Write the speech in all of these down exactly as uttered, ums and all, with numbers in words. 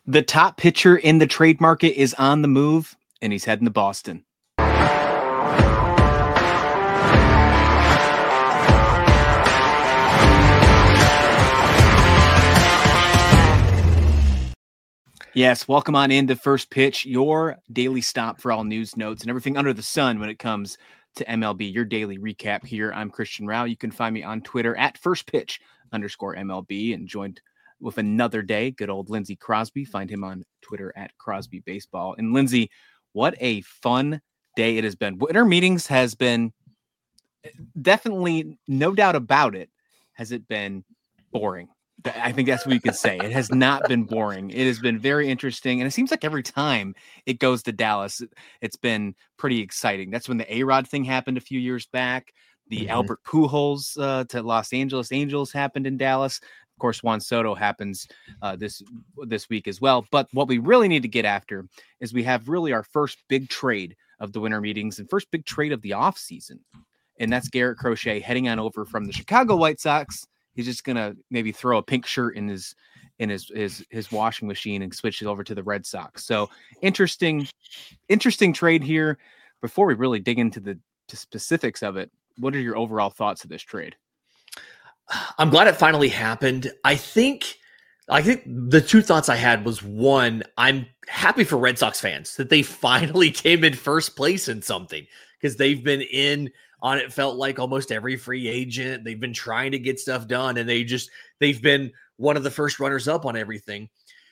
The top pitcher in the trade market is on the move, and he's heading to Boston. Yes, welcome on into First Pitch, your daily stop for all news, notes, and everything under the sun when it comes to M L B. Your daily recap here. I'm Christian Rao. You can find me on Twitter at First Pitch underscore M L B, and joined with another day, good old Lindsey Crosby. Find him on Twitter at Crosby Baseball. And Lindsey, what a fun day it has been. Winter meetings has been definitely, no doubt about it, has it been boring. I think that's what you could say. It has not been boring. It has been very interesting. And it seems like every time it goes to Dallas, it's been pretty exciting. That's when the A-Rod thing happened a few years back. The mm-hmm. Albert Pujols uh, to Los Angeles Angels happened in Dallas. Of course, Juan Soto happens uh, this this week as well. But what we really need to get after is we have really our first big trade of the winter meetings and first big trade of the offseason. And that's Garrett Crochet heading on over from the Chicago White Sox. He's just gonna maybe throw a pink shirt in his in his his his washing machine and switch it over to the Red Sox. So interesting, interesting trade here. Before we really dig into the to specifics of it, what are your overall thoughts of this trade? I'm glad it finally happened. I think I think the two thoughts I had was, one, I'm happy for Red Sox fans that they finally came in first place in something, because they've been in on it felt like almost every free agent. They've been trying to get stuff done, and they just they've been one of the first runners up on everything.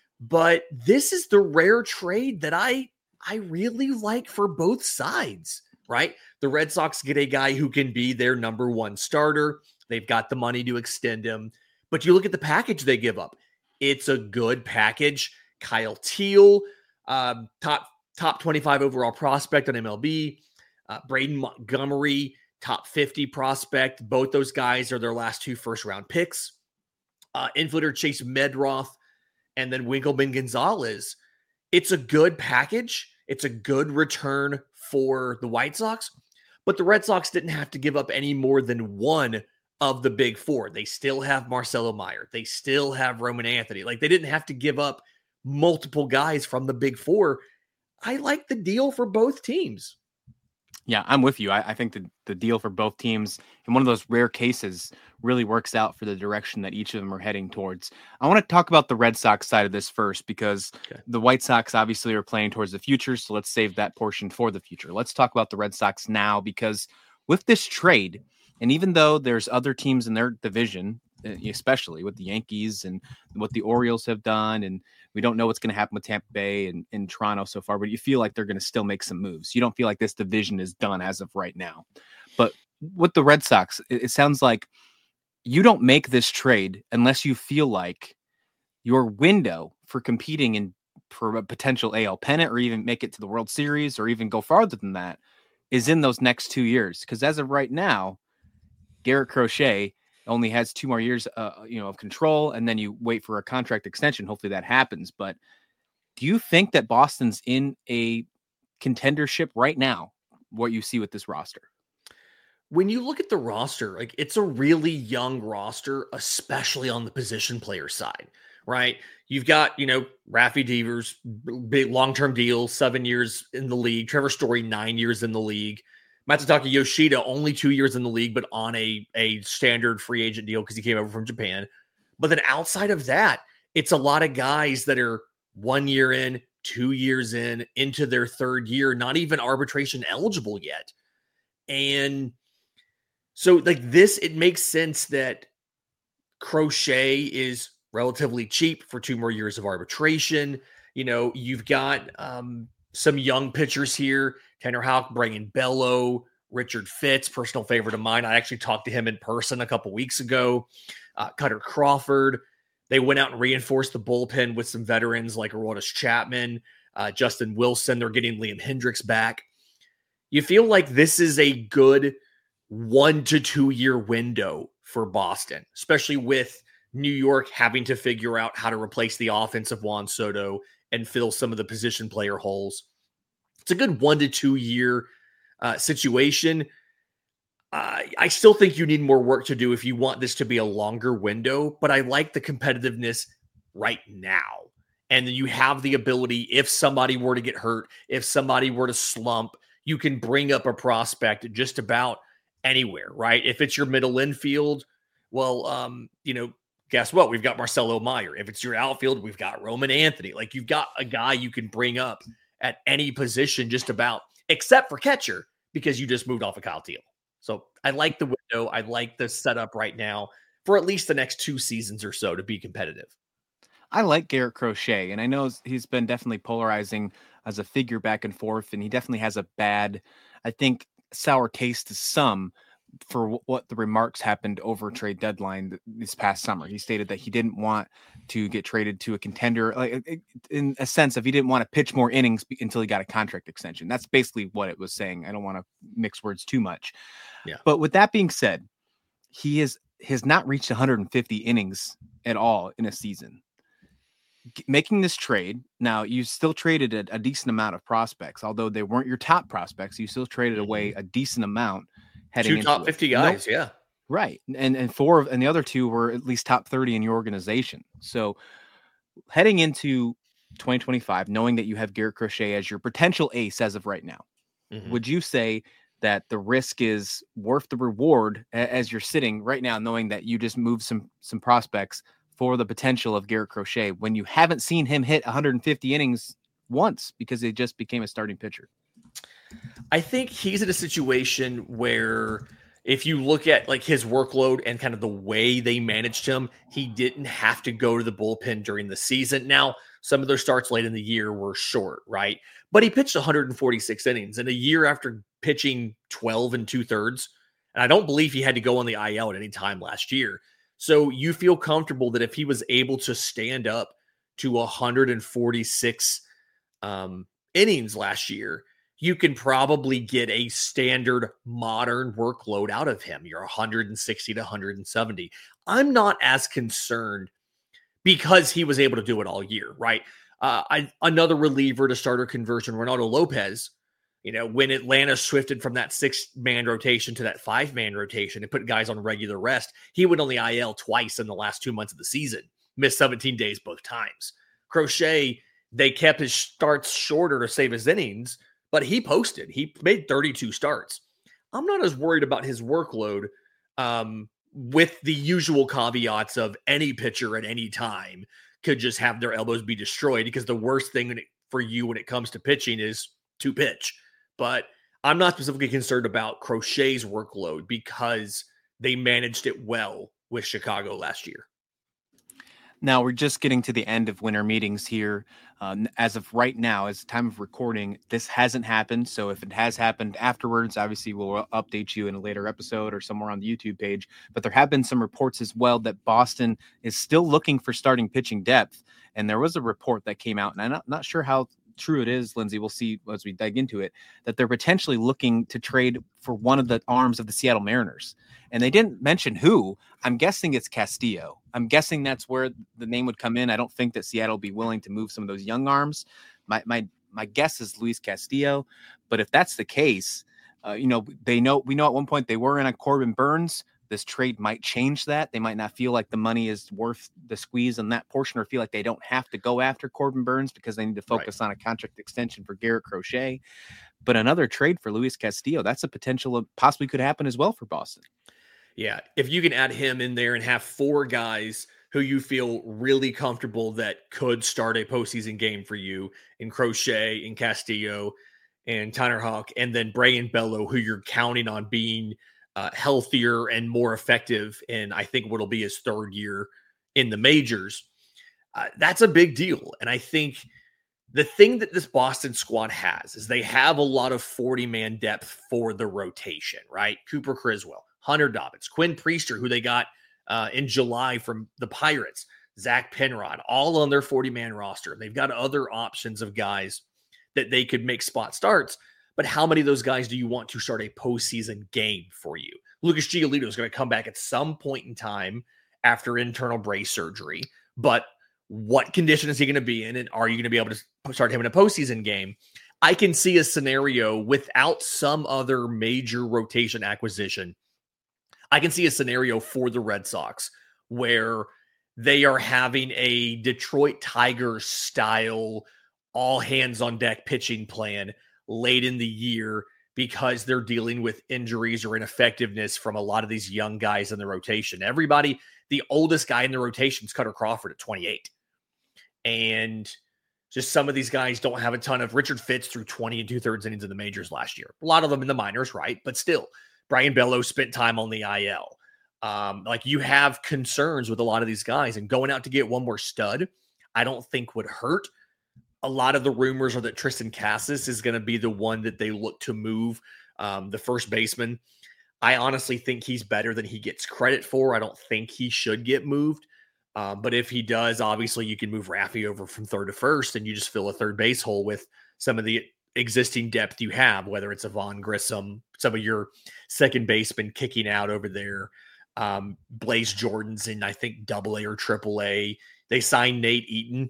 But this is the rare trade that I I really like for both sides, right? The Red Sox get a guy who can be their number one starter. They've got the money to extend him. But you look at the package they give up. It's a good package. Kyle Teal, um, top top twenty-five overall prospect on M L B. Uh, Braden Montgomery, top fifty prospect. Both those guys are their last two first-round picks. Uh, infielder Chase Medroth, and then Winkelman Gonzalez. It's a good package. It's a good return for the White Sox. But the Red Sox didn't have to give up any more than one of the big four. They still have Marcelo Meyer. They still have Roman Anthony. Like, they didn't have to give up multiple guys from the big four. I like the deal for both teams. Yeah, I'm with you. I, I think the, the deal for both teams, in one of those rare cases, really works out for the direction that each of them are heading towards. I want to talk about the Red Sox side of this first, because okay. the White Sox obviously are playing towards the future, so let's save that portion for the future. Let's talk about the Red Sox now, because with this trade, and even though there's other teams in their division, especially with the Yankees and what the Orioles have done, and we don't know what's going to happen with Tampa Bay and, and Toronto so far, but you feel like they're going to still make some moves. You don't feel like this division is done as of right now. But with the Red Sox, it, it sounds like you don't make this trade unless you feel like your window for competing in for a potential A L pennant, or even make it to the World Series, or even go farther than that, is in those next two years. Because as of right now, Garrett Crochet only has two more years, uh, you know, of control, and then you wait for a contract extension. Hopefully that happens. But do you think that Boston's in a contendership right now, what you see with this roster? When you look at the roster, like, it's a really young roster, especially on the position player side, right? You've got, you know, Rafi Devers, big long-term deal, seven years in the league. Trevor Story, nine years in the league. Matsutaka Yoshida, only two years in the league, but on a, a standard free agent deal because he came over from Japan. But then outside of that, it's a lot of guys that are one year in, two years in, into their third year, not even arbitration eligible yet. And so, like, this, it makes sense that Crochet is relatively cheap for two more years of arbitration. You know, you've got um, some young pitchers here. Tanner Houck, Brayan Bello, Richard Fitz, personal favorite of mine. I actually talked to him in person a couple weeks ago. Uh, Cutter Crawford. They went out and reinforced the bullpen with some veterans like Aroldis Chapman, uh, Justin Wilson. They're getting Liam Hendricks back. You feel like this is a good one to two year window for Boston, especially with New York having to figure out how to replace the offense of Juan Soto and fill some of the position player holes. It's a good one to two year uh, situation. Uh, I still think you need more work to do if you want this to be a longer window, but I like the competitiveness right now. And then you have the ability, if somebody were to get hurt, if somebody were to slump, you can bring up a prospect just about anywhere, right? If it's your middle infield, well, um, you know, guess what? We've got Marcelo Meyer. If it's your outfield, we've got Roman Anthony. Like, you've got a guy you can bring up at any position just about, except for catcher, because you just moved off of Kyle Teel. So I like the window. I like the setup right now for at least the next two seasons or so to be competitive. I like Garrett Crochet, and I know he's been definitely polarizing as a figure back and forth, and he definitely has a bad, I think, sour taste to some for what the remarks happened over trade deadline this past summer. He stated that he didn't want to get traded to a contender, like in a sense of he didn't want to pitch more innings until he got a contract extension. That's basically what it was saying. I don't want to mix words too much. Yeah. But with that being said, he is has not reached one hundred fifty innings at all in a season. Making this trade, now you still traded a, a decent amount of prospects, although they weren't your top prospects. You still traded mm-hmm. away a decent amount. Heading two top fifty it. guys, nope. yeah, right, and and four of and the other two were at least top thirty in your organization. So heading into twenty twenty-five, knowing that you have Garrett Crochet as your potential ace as of right now, mm-hmm. would you say that the risk is worth the reward as you're sitting right now, knowing that you just moved some some prospects for the potential of Garrett Crochet when you haven't seen him hit one hundred fifty innings once because he just became a starting pitcher? I think he's in a situation where if you look at like his workload and kind of the way they managed him, he didn't have to go to the bullpen during the season. Now, some of their starts late in the year were short, right? But he pitched one hundred forty-six innings in a year after pitching twelve and two thirds. And I don't believe he had to go on the I L at any time last year. So you feel comfortable that if he was able to stand up to one hundred forty-six um, innings last year, you can probably get a standard modern workload out of him. You're one hundred sixty to one hundred seventy. I'm not as concerned because he was able to do it all year, right? Uh, I, another reliever to starter conversion, Ronaldo Lopez, you know, when Atlanta shifted from that six-man rotation to that five-man rotation and put guys on regular rest, he went on the I L twice in the last two months of the season, missed seventeen days both times. Crochet, they kept his starts shorter to save his innings, but he posted. He made thirty-two starts. I'm not as worried about his workload um, with the usual caveats of any pitcher at any time could just have their elbows be destroyed, because the worst thing for you when it comes to pitching is to pitch. But I'm not specifically concerned about Crochet's workload because they managed it well with Chicago last year. Now we're just getting to the end of winter meetings here. Um, as of right now, as the time of recording, this hasn't happened. So if it has happened afterwards, obviously we'll update you in a later episode or somewhere on the YouTube page. But there have been some reports as well that Boston is still looking for starting pitching depth. And there was a report that came out, and I'm not, not sure how true it is, Lindsay. We'll see as we dig into it, that they're potentially looking to trade for one of the arms of the Seattle Mariners. And they didn't mention who. I'm guessing it's Castillo. I'm guessing that's where the name would come in. I don't think that Seattle will be willing to move some of those young arms. My my my guess is Luis Castillo. But if that's the case, uh, you know, they know we know at one point they were in on Corbin Burns. This trade might change that. They might not feel like the money is worth the squeeze on that portion, or feel like they don't have to go after Corbin Burns because they need to focus right. on a contract extension for Garrett Crochet. But another trade for Luis Castillo, that's a potential of possibly could happen as well for Boston. Yeah, if you can add him in there and have four guys who you feel really comfortable that could start a postseason game for you in Crochet, in Castillo, and Tanner Houck, and then Brayan Bello, who you're counting on being uh, healthier and more effective in, I think, what'll be his third year in the majors, uh, that's a big deal. And I think the thing that this Boston squad has is they have a lot of forty-man depth for the rotation, right? Cooper Criswell, Hunter Dobbins, Quinn Priester, who they got uh, in July from the Pirates, Zach Penrod, all on their forty-man roster. They've got other options of guys that they could make spot starts, but how many of those guys do you want to start a postseason game for you? Lucas Giolito is going to come back at some point in time after internal brace surgery, but what condition is he going to be in, and are you going to be able to start him in a postseason game? I can see a scenario without some other major rotation acquisition. I can see a scenario for the Red Sox where they are having a Detroit Tigers style all hands on deck pitching plan late in the year because they're dealing with injuries or ineffectiveness from a lot of these young guys in the rotation. Everybody, the oldest guy in the rotation is Cutter Crawford at twenty-eight. And just some of these guys don't have a ton of. Richard Fitz threw twenty and two thirds innings in the majors last year. A lot of them in the minors, right? But still, Brian Bellows spent time on the I L. Um, like you have concerns with a lot of these guys, and going out to get one more stud, I don't think would hurt. A lot of the rumors are that Tristan Casas is going to be the one that they look to move, um, the first baseman. I honestly think he's better than he gets credit for. I don't think he should get moved. Um, but if he does, obviously you can move Raffy over from third to first, and you just fill a third base hole with some of the existing depth you have, whether it's a Vaughn Grissom, some of your second baseman kicking out over there. Um, Blaze Jordan's in, I think, double A or triple A. They signed Nate Eaton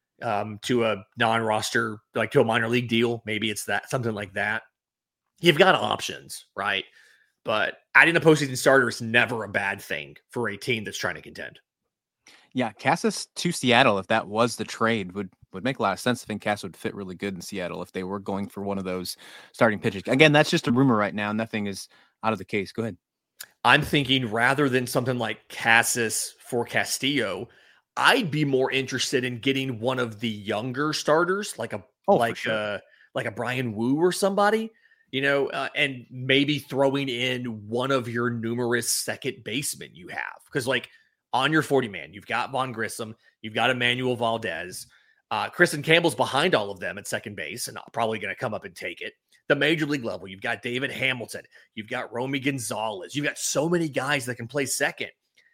um, to a non-roster, like to a minor league deal. Maybe it's that, something like that. You've got options, right? But adding a postseason starter is never a bad thing for a team that's trying to contend. Yeah, Casas to Seattle, if that was the trade, would would make a lot of sense. I think Casas would fit really good in Seattle if they were going for one of those starting pitchers. Again, that's just a rumor right now. Nothing is out of the case. Go ahead. I'm thinking rather than something like Casas for Castillo, I'd be more interested in getting one of the younger starters, like a oh, like sure. a like a Brian Wu or somebody, you know, uh, and maybe throwing in one of your numerous second basemen you have, because like on your forty man, you've got Vaughn Grissom, you've got Emmanuel Valdez, uh, Kristen Campbell's behind all of them at second base, and probably going to come up and take it. The major league level, you've got David Hamilton, you've got Romy Gonzalez, you've got so many guys that can play second.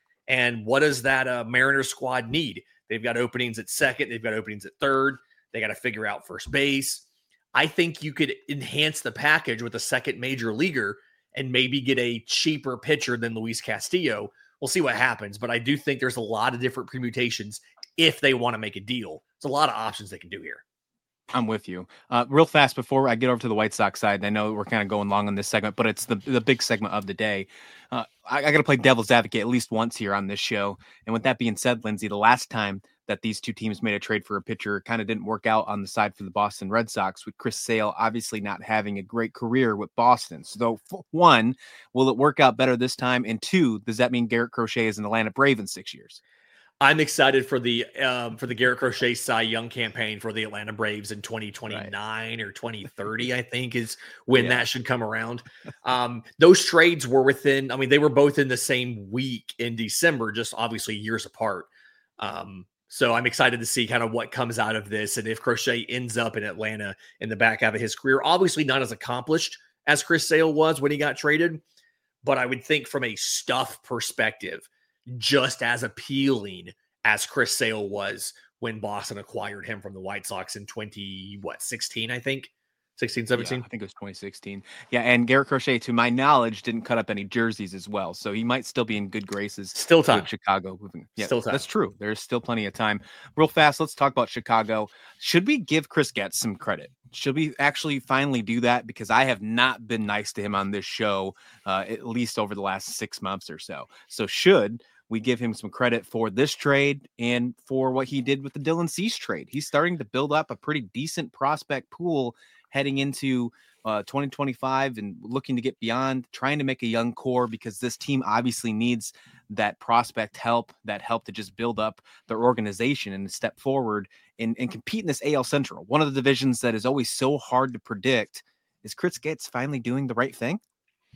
And what does that uh, Mariners squad need? They've got openings at second. They've got openings at third. They got to figure out first base. I think you could enhance the package with a second major leaguer and maybe get a cheaper pitcher than Luis Castillo. We'll see what happens. But I do think there's a lot of different permutations if they want to make a deal. There's a lot of options they can do here. I'm with you. Uh, real fast before I get over to the White Sox side, I know we're kind of going long on this segment, but it's the, the big segment of the day. Uh, I, I got to play devil's advocate at least once here on this show. And with that being said, Lindsay, the last time that these two teams made a trade for a pitcher kind of didn't work out on the side for the Boston Red Sox, with Chris Sale obviously not having a great career with Boston. So one, will it work out better this time? And two, does that mean Garrett Crochet is an Atlanta Brave in six years? I'm excited for the um, for the Garrett Crochet Cy Young campaign for the Atlanta Braves in twenty twenty-nine right. or twenty thirty, I think is when yeah. that should come around. Um, those trades were within, I mean, they were both in the same week in December, just obviously years apart. Um, so I'm excited to see kind of what comes out of this. And if Crochet ends up in Atlanta in the back half of his career, obviously not as accomplished as Chris Sale was when he got traded, but I would think from a stuff perspective, just as appealing as Chris Sale was when Boston acquired him from the White Sox in twenty, what, sixteen, I think? sixteen, seventeen? Yeah, I think it was twenty sixteen. Yeah, and Garrett Crochet, to my knowledge, didn't cut up any jerseys as well. So he might still be in good graces. Still time. With Chicago. Yeah, still time. That's true. There's still plenty of time. Real fast, let's talk about Chicago. Should we give Chris Getz some credit? Should we actually finally do that? Because I have not been nice to him on this show, uh, at least over the last six months or so. So should we give him some credit for this trade and for what he did with the Dylan Cease trade? He's starting to build up a pretty decent prospect pool heading into uh, twenty twenty-five and looking to get beyond, trying to make a young core, because this team obviously needs that prospect help, that help to just build up their organization and step forward and, and compete in this A L Central. One of the divisions that is always so hard to predict. Is Chris Getz finally doing the right thing?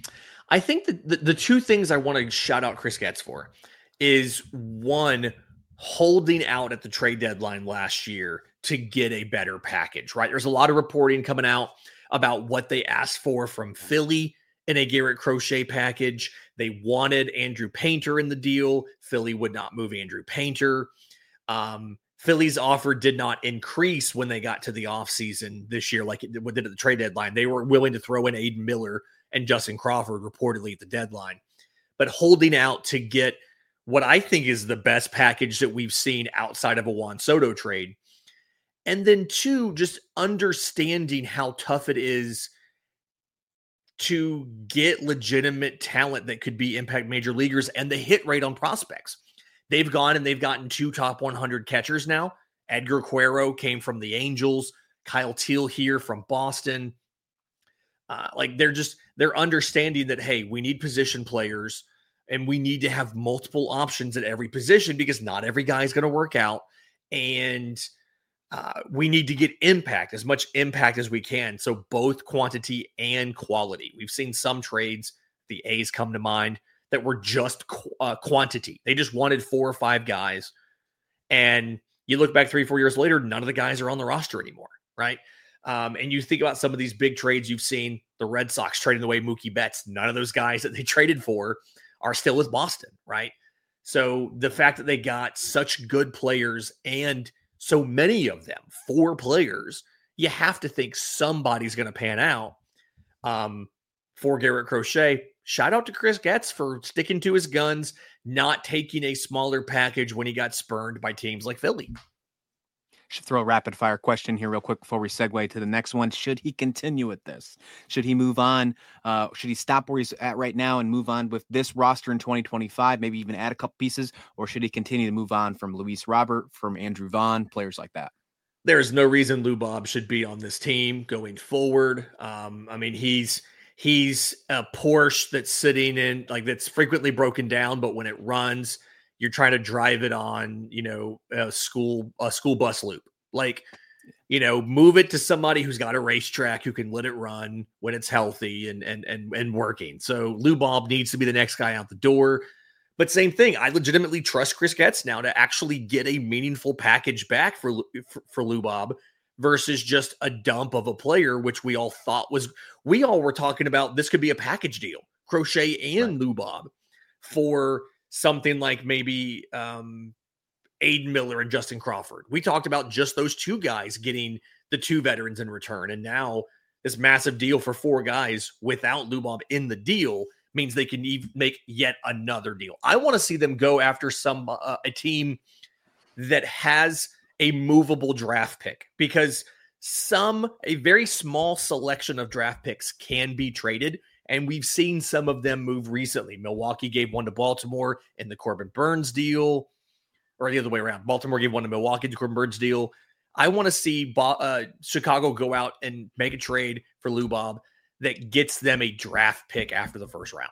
I think that the, the two things I want to shout out Chris Getz for is, one, holding out at the trade deadline last year to get a better package, right? There's a lot of reporting coming out about what they asked for from Philly in a Garrett Crochet package. They wanted Andrew Painter in the deal. Philly would not move Andrew Painter. Um, Philly's offer did not increase when they got to the offseason this year like it did at the trade deadline. They were willing to throw in Aiden Miller and Justin Crawford reportedly at the deadline. But holding out to get what I think is the best package that we've seen outside of a Juan Soto trade. And then two, just understanding how tough it is to get legitimate talent that could be impact major leaguers and the hit rate on prospects. They've gone and they've gotten two top one hundred catchers now. Edgar Quero came from the Angels. Kyle Teal here from Boston. Uh, like they're just, they're understanding that, hey, we need position players and we need to have multiple options at every position because not every guy is going to work out. And uh, we need to get impact, as much impact as we can. So both quantity and quality. We've seen some trades, the A's come to mind, that were just qu- uh, quantity. They just wanted four or five guys. And you look back three, four years later, none of the guys are on the roster anymore, right? Um, and you think about some of these big trades you've seen, the Red Sox trading away Mookie Betts. None of those guys that they traded for are still with Boston, right? So the fact that they got such good players and so many of them, four players, you have to think somebody's going to pan out. Um, for Garrett Crochet, shout out to Chris Getz for sticking to his guns, not taking a smaller package when he got spurned by teams like Philly. Should throw a rapid fire question here real quick before we segue to the next one. Should he continue with this? Should he move on? Uh, should he stop where he's at right now and move on with this roster in twenty twenty-five, maybe even add a couple pieces? Or should he continue to move on from Luis Robert, from Andrew Vaughn, players like that? There's no reason Lou Bob should be on this team going forward. Um, I mean, he's he's a Porsche that's sitting in, like, that's frequently broken down, but when it runs, you're trying to drive it on, you know, a school, a school bus loop. Like, you know, move it to somebody who's got a racetrack who can let it run when it's healthy and and and and working. So Lou Bob needs to be the next guy out the door. But same thing, I legitimately trust Chris Getz now to actually get a meaningful package back for for, for Lou Bob versus just a dump of a player, which we all thought was, we all were talking about this could be a package deal, Crochet and right. Lou Bob, for something like maybe um, Aiden Miller and Justin Crawford. We talked about just those two guys getting the two veterans in return. And now this massive deal for four guys without Lou Bob in the deal means they can even make yet another deal. I want to see them go after some uh, a team that has a movable draft pick, because some, a very small selection of draft picks can be traded. And we've seen some of them move recently. Milwaukee gave one to Baltimore in the Corbin Burns deal, or the other way around. Baltimore gave one to Milwaukee in the Corbin Burns deal. I want to see uh, Chicago go out and make a trade for Lou Bob that gets them a draft pick after the first round.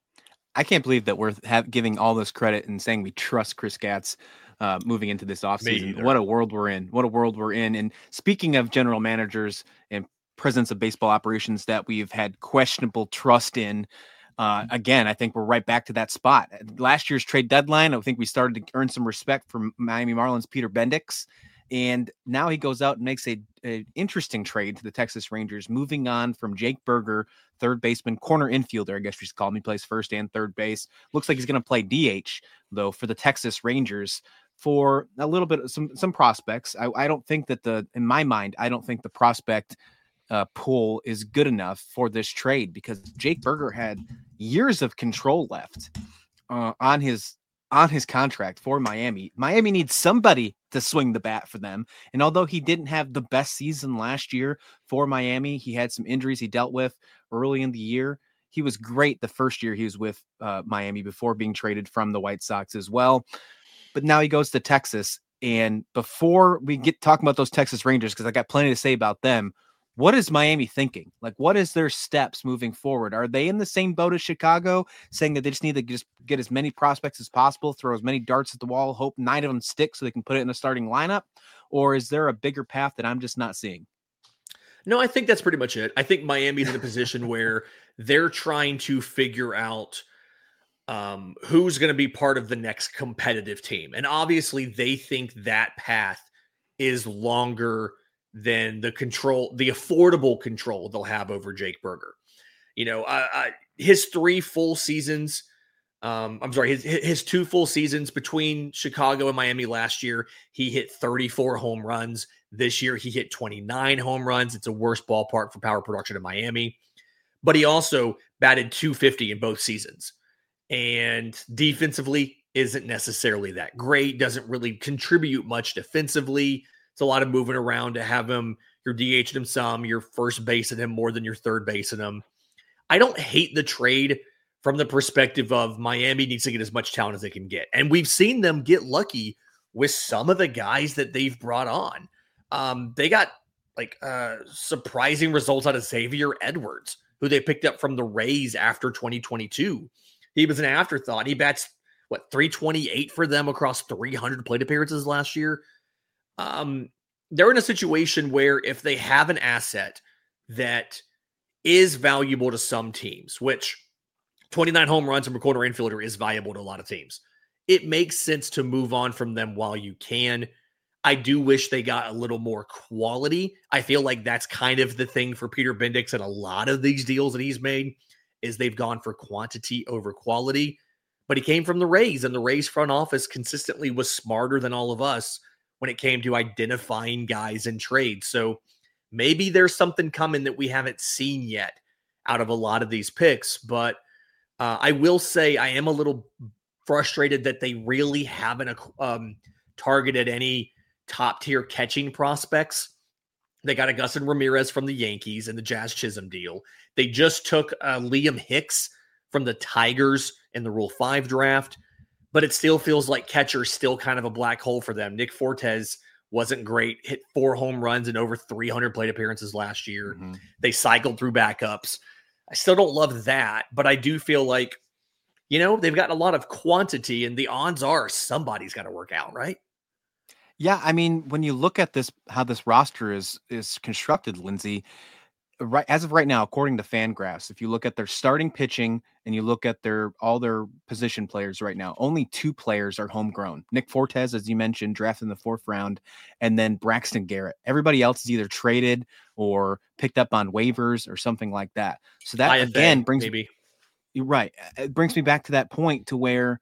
I can't believe that we're have, giving all this credit and saying we trust Chris Getz uh, moving into this offseason. What a world we're in. What a world we're in. And speaking of general managers and presidents of baseball operations that we've had questionable trust in, uh, again, I think we're right back to that spot. Last year's trade deadline, I think we started to earn some respect from Miami Marlins Peter Bendix. And now he goes out and makes a, a interesting trade to the Texas Rangers, moving on from Jake Burger, third baseman, corner infielder, I guess you should call him. He plays first and third base. Looks like he's going to play D H, though, for the Texas Rangers for a little bit of some, some prospects. I, I don't think that the, in my mind, I don't think the prospect uh, pool is good enough for this trade, because Jake Burger had years of control left uh, on his on his contract for Miami. Miami needs somebody to swing the bat for them. And although he didn't have the best season last year for Miami, he had some injuries he dealt with early in the year. He was great the first year he was with uh, Miami before being traded from the White Sox as well. But now he goes to Texas. And before we get talking about those Texas Rangers, because I got plenty to say about them, what is Miami thinking? Like, what is their steps moving forward? Are they in the same boat as Chicago, saying that they just need to just get as many prospects as possible, throw as many darts at the wall, hope nine of them stick so they can put it in a starting lineup? Or is there a bigger path that I'm just not seeing? No, I think that's pretty much it. I think Miami's in a position where they're trying to figure out um, who's going to be part of the next competitive team. And obviously they think that path is longer than the control, the affordable control they'll have over Jake Burger. You know, uh, uh, his three full seasons, um, I'm sorry, his, his two full seasons between Chicago and Miami last year, he hit thirty-four home runs. This year, he hit twenty-nine home runs. It's a worse ballpark for power production in Miami. But he also batted two fifty in both seasons. And defensively isn't necessarily that great, doesn't really contribute much defensively. It's a lot of moving around to have him, you're DHing him some, you're first basing him more than your third basing him. I don't hate the trade from the perspective of Miami needs to get as much talent as they can get. And we've seen them get lucky with some of the guys that they've brought on. Um, they got like uh, surprising results out of Xavier Edwards, who they picked up from the Rays after twenty twenty-two. He was an afterthought. He bats, what, three twenty-eight for them across three hundred plate appearances last year. Um, they're in a situation where if they have an asset that is valuable to some teams, which twenty-nine home runs from a corner infielder is valuable to a lot of teams, it makes sense to move on from them while you can. I do wish they got a little more quality. I feel like that's kind of the thing for Peter Bendix and a lot of these deals that he's made is they've gone for quantity over quality. But he came from the Rays, and the Rays front office consistently was smarter than all of us when it came to identifying guys in trades. So maybe there's something coming that we haven't seen yet out of a lot of these picks. But uh, I will say I am a little frustrated that they really haven't um, targeted any top-tier catching prospects. They got Augustin Ramirez from the Yankees and the Jazz Chisholm deal. They just took uh, Liam Hicks from the Tigers in the Rule five draft, but it still feels like catcher's still kind of a black hole for them. Nick Fortes wasn't great, hit four home runs and over three hundred plate appearances last year. Mm-hmm. They cycled through backups. I still don't love that, but I do feel like, you know, they've got a lot of quantity, and the odds are somebody's got to work out, right? Yeah, I mean, when you look at this, how this roster is is constructed, Lindsay, right as of right now, according to Fangraphs, if you look at their starting pitching and you look at their all their position players right now, only two players are homegrown. Nick Fortes, as you mentioned, drafted in the fourth round, and then Braxton Garrett. Everybody else is either traded or picked up on waivers or something like that. So that I F A, again brings maybe you're right. It brings me back to that point to where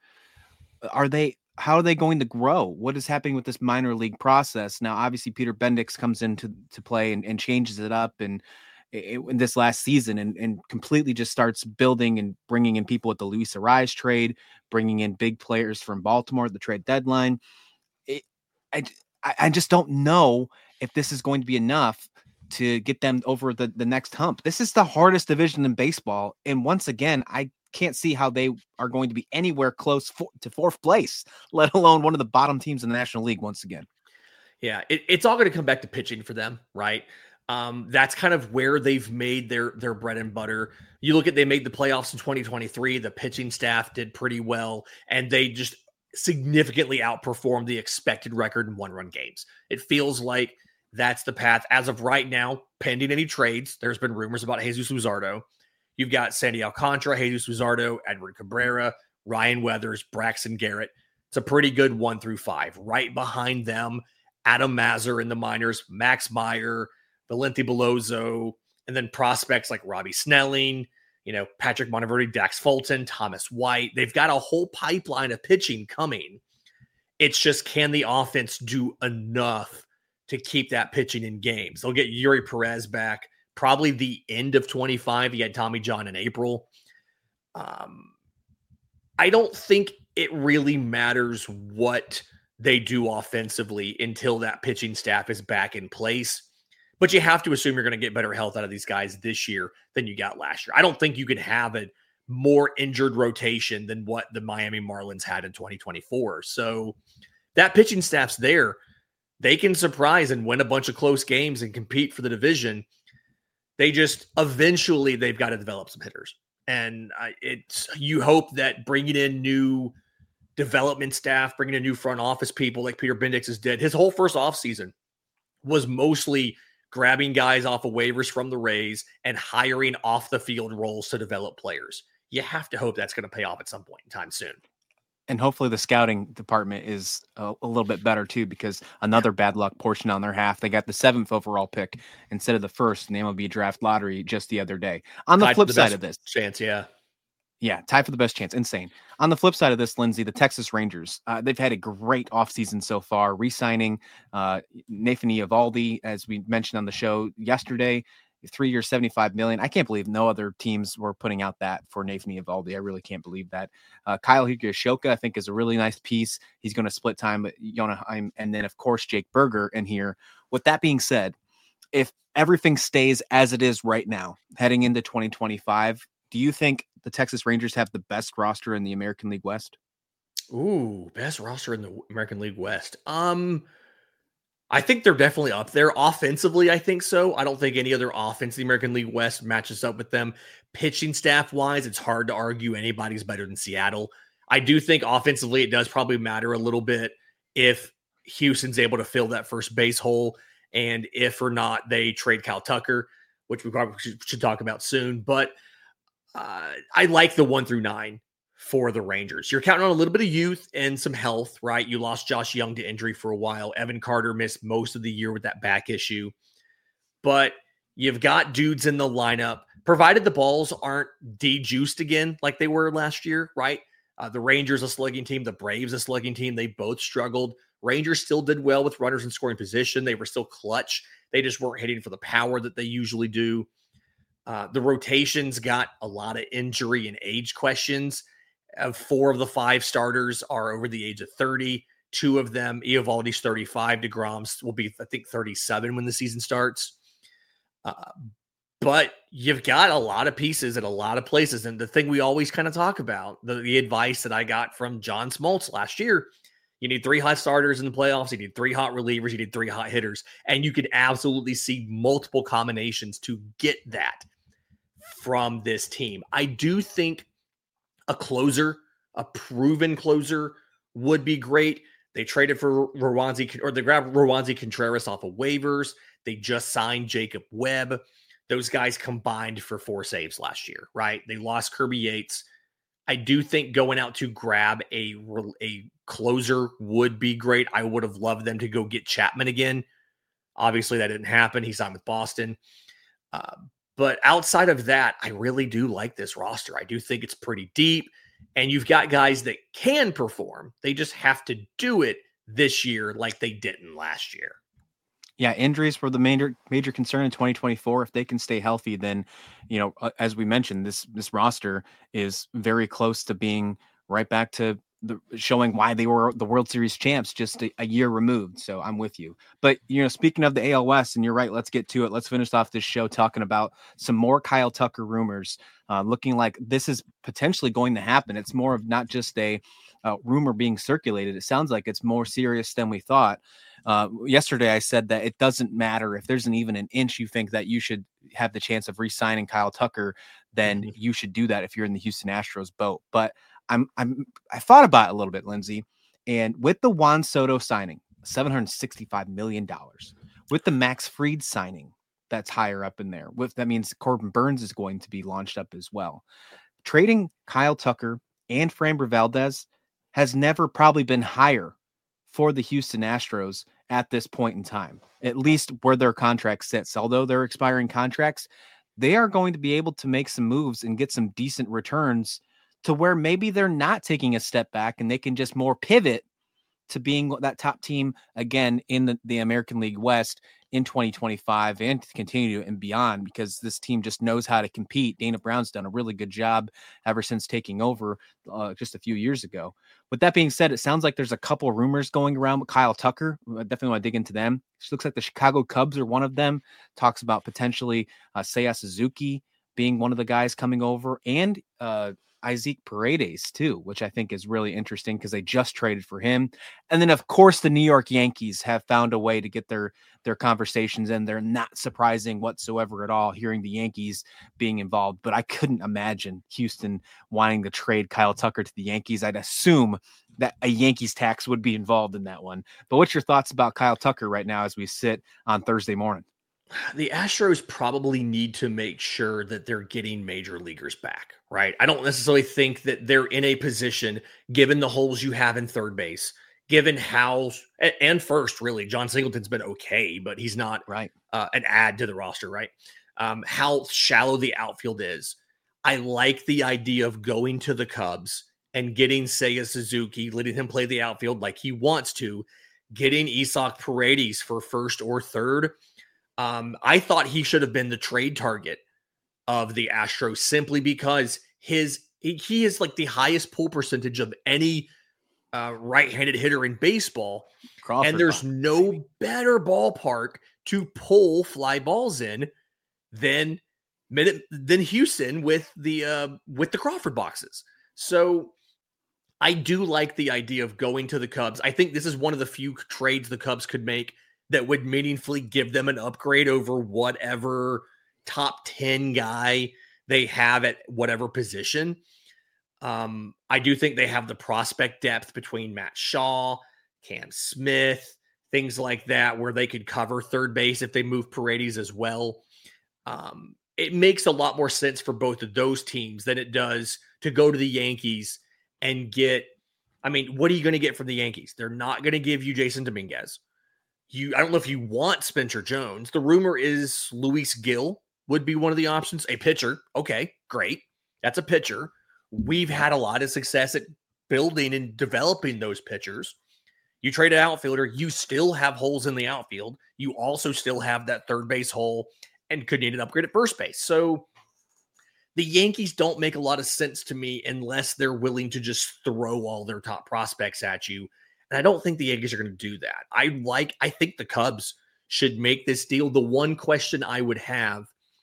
are they? How are they going to grow? What is happening with this minor league process? Now, obviously, Peter Bendix comes into to play and, and changes it up and it, in this last season and, and completely just starts building and bringing in people with the Luis Arraez trade, bringing in big players from Baltimore at the trade deadline. It, I, I just don't know if this is going to be enough to get them over the, the next hump. This is the hardest division in baseball. And once again, I can't see how they are going to be anywhere close for, to fourth place, let alone one of the bottom teams in the National League once again. Yeah, it, it's all going to come back to pitching for them, right? Um, that's kind of where they've made their their bread and butter. You look at, they made the playoffs in twenty twenty-three. The pitching staff did pretty well, and they just significantly outperformed the expected record in one-run games. It feels like that's the path as of right now, pending any trades. There's been rumors about Jesus Luzardo. You've got Sandy Alcantara, Jesus Luzardo, Edward Cabrera, Ryan Weathers, Braxton Garrett. It's a pretty good one through five. Right behind them, Adam Mazur in the minors, Max Meyer, Valente Belozo, and then prospects like Robbie Snelling, you know, Patrick Monteverde, Dax Fulton, Thomas White. They've got a whole pipeline of pitching coming. It's just, can the offense do enough to keep that pitching in games? They'll get Yuri Perez back probably the end of twenty-five. He had Tommy John in April. Um, I don't think it really matters what they do offensively until that pitching staff is back in place. But you have to assume you're going to get better health out of these guys this year than you got last year. I don't think you can have a more injured rotation than what the Miami Marlins had in twenty twenty-four. So that pitching staff's there. They can surprise and win a bunch of close games and compete for the division. They just, eventually, they've got to develop some hitters. And uh, it's, you hope that bringing in new development staff, bringing in new front office people like Peter Bendix has did, his whole first offseason was mostly grabbing guys off of waivers from the Rays and hiring off the field roles to develop players. You have to hope that's going to pay off at some point in time soon. And hopefully the scouting department is a, a little bit better too, because another bad luck portion on their half. They got the seventh overall pick instead of the first in the M L B draft lottery just the other day. On the Tied flip the side of this, chance, yeah. Yeah, tied for the best chance. Insane. On the flip side of this, Lindsay, the Texas Rangers, uh, they've had a great offseason so far, re-signing uh, Nathan Eovaldi, as we mentioned on the show yesterday, three years, seventy-five million dollars. I can't believe no other teams were putting out that for Nathan Eovaldi. I really can't believe that. Uh, Kyle Higashioka, I think, is a really nice piece. He's going to split time with Jonaheim, and then, of course, Jake Berger in here. With that being said, if everything stays as it is right now, heading into twenty twenty-five, do you think the Texas Rangers have the best roster in the American League West? Ooh, best roster in the American League West. Um, I think they're definitely up there. Offensively, I think so. I don't think any other offense in the American League West matches up with them. Pitching staff-wise, it's hard to argue anybody's better than Seattle. I do think offensively it does probably matter a little bit if Houston's able to fill that first base hole and if or not they trade Kyle Tucker, which we probably should, should talk about soon. But uh, I like the one through nine for the Rangers. You're counting on a little bit of youth and some health, right? You lost Josh Young to injury for a while. Evan Carter missed most of the year with that back issue. But you've got dudes in the lineup, provided the balls aren't de-juiced again like they were last year, right? Uh, the Rangers, a slugging team. The Braves, a slugging team. They both struggled. Rangers still did well with runners in scoring position. They were still clutch. They just weren't hitting for the power that they usually do. Uh, the rotations got a lot of injury and age questions. Uh, four of the five starters are over the age of thirty. Two of them, Eovaldi's thirty-five. DeGrom's will be, I think, thirty-seven when the season starts. Uh, but you've got a lot of pieces at a lot of places. And the thing we always kind of talk about, the, the advice that I got from John Smoltz last year, you need three hot starters in the playoffs. You need three hot relievers. You need three hot hitters. And you could absolutely see multiple combinations to get that from this team. I do think a closer, a proven closer would be great. They traded for Rowanzi, or they grabbed Rowanzi Contreras off of waivers. They just signed Jacob Webb. Those guys combined for four saves last year, right? They lost Kirby Yates. I do think going out to grab a, a closer would be great. I would have loved them to go get Chapman again. Obviously, that didn't happen. He signed with Boston. Uh, But outside of that, I really do like this roster. I do think it's pretty deep, and you've got guys that can perform. They just have to do it this year like they didn't last year. Yeah, injuries were the major major concern in twenty twenty-four. If they can stay healthy, then, you know, uh, as we mentioned, this this roster is very close to being right back to the showing why they were the World Series champs just a, a year removed. So I'm with you. But, you know, speaking of the A L West, and you're right, let's get to it. Let's finish off this show talking about some more Kyle Tucker rumors, uh, looking like this is potentially going to happen. It's more of not just a uh, rumor being circulated. It sounds like it's more serious than we thought. Uh, yesterday, I said that it doesn't matter if there's an even an inch you think that you should have the chance of re-signing Kyle Tucker, then mm-hmm. you should do that if you're in the Houston Astros boat. But I'm I'm I thought about it a little bit, Lindsay, and with the Juan Soto signing, seven hundred sixty-five million dollars, with the Max Fried signing, that's higher up in there. With that means Corbin Burns is going to be launched up as well. Trading Kyle Tucker and Framber Valdez has never probably been higher for the Houston Astros at this point in time, at least where their contract sits. Although they're expiring contracts, they are going to be able to make some moves and get some decent returns to where maybe they're not taking a step back and they can just more pivot to being that top team again in the, the American League West in twenty twenty-five and to continue and beyond, because this team just knows how to compete. Dana Brown's done a really good job ever since taking over uh, just a few years ago. With that being said, it sounds like there's a couple rumors going around with Kyle Tucker. I definitely want to dig into them. It looks like the Chicago Cubs are one of them. Talks about potentially uh, Seiya Suzuki being one of the guys coming over, and uh, Isaac Paredes too, which I think is really interesting because they just traded for him. And then, of course, the New York Yankees have found a way to get their their conversations in. They're not surprising whatsoever at all hearing the Yankees being involved, but I couldn't imagine Houston wanting to trade Kyle Tucker to the Yankees. I'd assume that a Yankees tax would be involved in that one. But what's your thoughts about Kyle Tucker right now as we sit on Thursday morning? The Astros probably need to make sure that they're getting major leaguers back, right? I don't necessarily think that they're in a position, given the holes you have in third base, given how, and first, really, John Singleton's been okay, but he's not right uh, an add to the roster, right? Um, how shallow the outfield is. I like the idea of going to the Cubs and getting Seiya Suzuki, letting him play the outfield like he wants to, getting Isaac Paredes for first or third. Um, I thought he should have been the trade target of the Astros simply because his he, he is like the highest pull percentage of any uh, right-handed hitter in baseball. Crawford and there's ball. no better ballpark to pull fly balls in than than Houston with the uh, with the Crawford boxes. So I do like the idea of going to the Cubs. I think this is one of the few trades the Cubs could make that would meaningfully give them an upgrade over whatever top ten guy they have at whatever position. Um, I do think they have the prospect depth between Matt Shaw, Cam Smith, things like that, where they could cover third base if they move Paredes as well. Um, it makes a lot more sense for both of those teams than it does to go to the Yankees and get, I mean, what are you going to get from the Yankees? They're not going to give you Jason Dominguez. You, I don't know if you want Spencer Jones. The rumor is Luis Gil would be one of the options. A pitcher. Okay, great. That's a pitcher. We've had a lot of success at building and developing those pitchers. You trade an outfielder, you still have holes in the outfield. You also still have that third base hole and could need an upgrade at first base. So the Yankees don't make a lot of sense to me unless they're willing to just throw all their top prospects at you. And I don't think the Yankees are going to do that. I like, I think the Cubs should make this deal. The one question I would have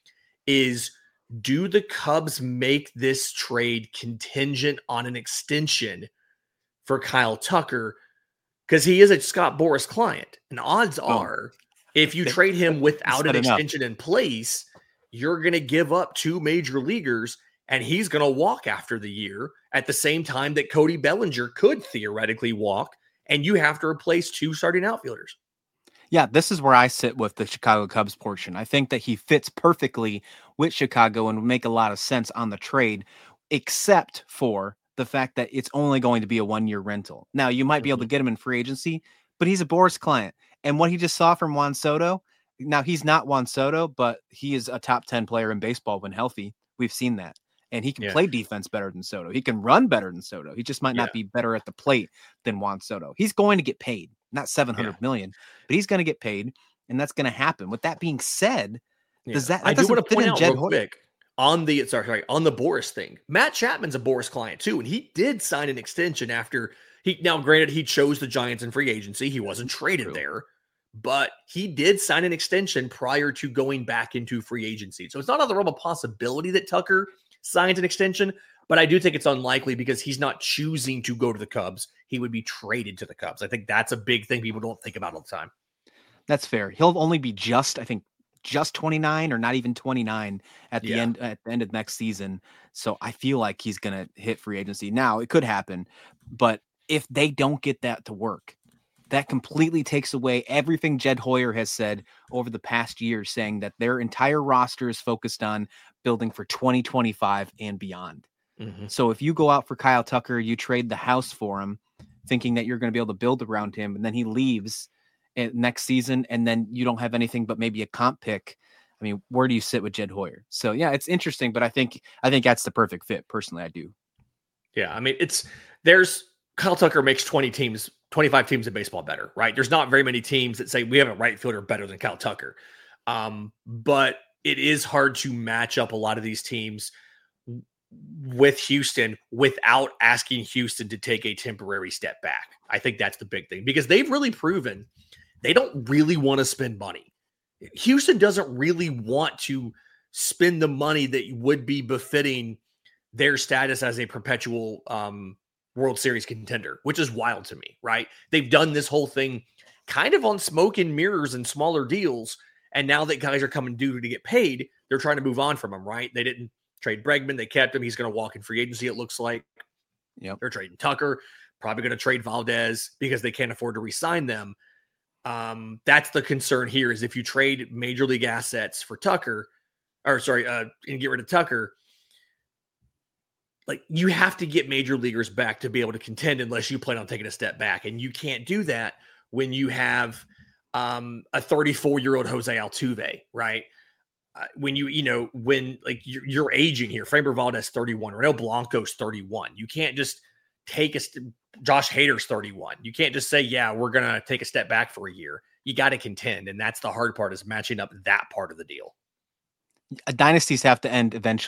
is, do the Cubs make this trade contingent on an extension for Kyle Tucker? Because he is a Scott Boras client. And odds oh, are, if you trade him without an extension enough in place, you're going to give up two major leaguers, and he's going to walk after the year at the same time that Cody Bellinger could theoretically walk, and you have to replace two starting outfielders. Yeah, this is where I sit with the Chicago Cubs portion. I think that he fits perfectly with Chicago and would make a lot of sense on the trade, except for the fact that it's only going to be a one-year rental. Now, you might be able to get him in free agency, but he's a Boras client. And what he just saw from Juan Soto, now he's not Juan Soto, but he is a top ten player in baseball when healthy. We've seen that. And he can yeah. play defense better than Soto. He can run better than Soto. He just might yeah. not be better at the plate than Juan Soto. He's going to get paid, not seven hundred yeah. million, but he's going to get paid, and that's going to happen. With that being said, yeah. does that, that I do want to point out Jed real quick on the sorry, sorry on the Boras thing. Matt Chapman's a Boras client too, and he did sign an extension after he. Now, granted, he chose the Giants in free agency. He wasn't traded True. there, but he did sign an extension prior to going back into free agency. So it's not out of the realm of possibility that Tucker signs an extension, but I do think it's unlikely because he's not choosing to go to the Cubs. He would be traded to the Cubs. I think that's a big thing people don't think about all the time. That's fair. He'll only be just, I think, just twenty-nine or not even twenty-nine at the yeah. end at the end of next season. So I feel like he's going to hit free agency. Now, it could happen, but if they don't get that to work, that completely takes away everything Jed Hoyer has said over the past year, saying that their entire roster is focused on building for twenty twenty-five and beyond. Mm-hmm. So if you go out for Kyle Tucker, you trade the house for him, thinking that you're going to be able to build around him, and then he leaves next season, and then you don't have anything but maybe a comp pick. I mean, where do you sit with Jed Hoyer? So yeah, it's interesting, but I think I think that's the perfect fit. Personally, I do. Yeah, I mean, it's there's Kyle Tucker makes twenty teams, twenty-five teams in baseball better, right? There's not very many teams that say we have a right fielder better than Kyle Tucker. Um, but it is hard to match up a lot of these teams with Houston without asking Houston to take a temporary step back. I think that's the big thing, because they've really proven they don't really want to spend money. Houston doesn't really want to spend the money that would be befitting their status as a perpetual um, World Series contender, which is wild to me, right? They've done this whole thing kind of on smoke and mirrors and smaller deals. And now that guys are coming due to get paid, they're trying to move on from him, right? They didn't trade Bregman. They kept him. He's going to walk in free agency, it looks like. Yep. They're trading Tucker, probably going to trade Valdez because they can't afford to re-sign them. Um, that's the concern here, is if you trade major league assets for Tucker, or sorry, uh, and get rid of Tucker, like, you have to get major leaguers back to be able to contend unless you plan on taking a step back. And you can't do that when you have um, a thirty-four-year-old Jose Altuve, right? Uh, when you, you know, when like you're, you're aging here, Framber Valdez thirty-one, Renato Blanco's thirty-one. You can't just take a st- Josh Hader's thirty-one. You can't just say, yeah, we're going to take a step back for a year. You got to contend. And that's the hard part, is matching up that part of the deal. Dynasties have to end eventually.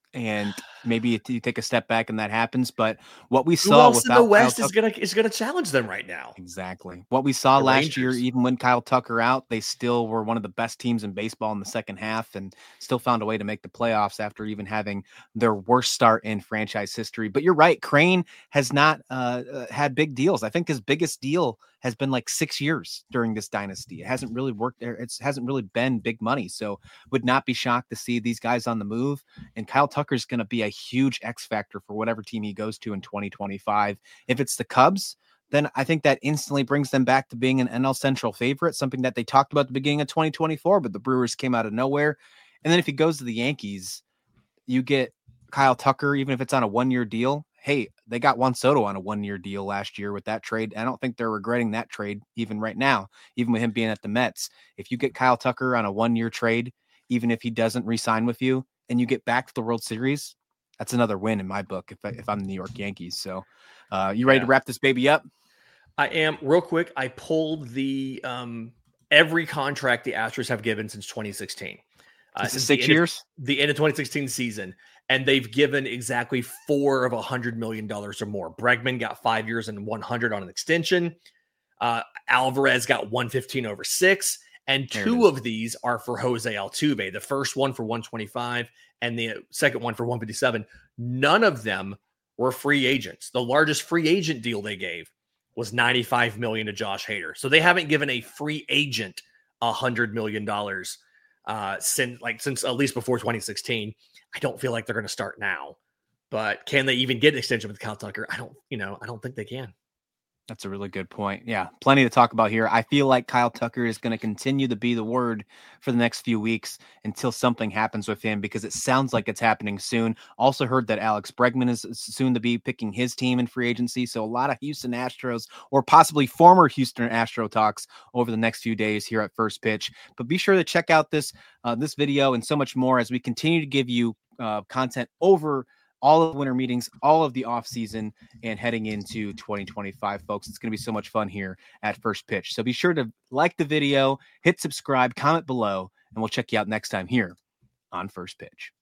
and maybe you, you take a step back and that happens. But what we Who saw else in the without Kyle West Tucker, is gonna is gonna challenge them right now? exactly what we saw The last year, Rangers. even when Kyle Tucker out, they still were one of the best teams in baseball in the second half and still found a way to make the playoffs after even having their worst start in franchise history. But you're right, Crane has not uh, uh, had big deals. I think his biggest deal has been like six years during this dynasty. It hasn't really worked there. It hasn't really been big money. So would not be shocked to see these guys on the move. And Kyle Tucker's going to be a huge X factor for whatever team he goes to in twenty twenty-five. If it's the Cubs, then I think that instantly brings them back to being an N L Central favorite, something that they talked about at the beginning of twenty twenty-four, but the Brewers came out of nowhere. And then if he goes to the Yankees, you get Kyle Tucker, even if it's on a one-year deal. Hey, they got Juan Soto on a one-year deal last year with that trade. I don't think they're regretting that trade even right now, even with him being at the Mets. If you get Kyle Tucker on a one-year trade, even if he doesn't re-sign with you, and you get back to the World Series, that's another win in my book if, I, if I'm the New York Yankees. So uh, you ready yeah. to wrap this baby up? I am. Real quick, I pulled the um, every contract the Astros have given since twenty sixteen. Uh, since six years? Of, the end of twenty sixteen season. And they've given exactly four of one hundred million dollars or more. Bregman got five years and one hundred on an extension. Uh, Alvarez got one fifteen over six. And two of these are for Jose Altuve. The first one for one twenty-five and the second one for one fifty-seven. None of them were free agents. The largest free agent deal they gave was ninety-five million dollars to Josh Hader. So they haven't given a free agent one hundred million dollars uh, since, like, since at least before twenty sixteen. I don't feel like they're going to start now, but can they even get an extension with Kyle Tucker? I don't, you know, I don't think they can. That's a really good point. Yeah, plenty to talk about here. I feel like Kyle Tucker is going to continue to be the word for the next few weeks until something happens with him, because it sounds like it's happening soon. Also heard that Alex Bregman is soon to be picking his team in free agency. So a lot of Houston Astros, or possibly former Houston Astro talks over the next few days here at First Pitch. But be sure to check out this uh, this video and so much more as we continue to give you uh, content over all of the winter meetings, all of the off season, and heading into twenty twenty-five, folks. It's going to be so much fun here at First Pitch. So be sure to like the video, hit subscribe, comment below, and we'll check you out next time here on First Pitch.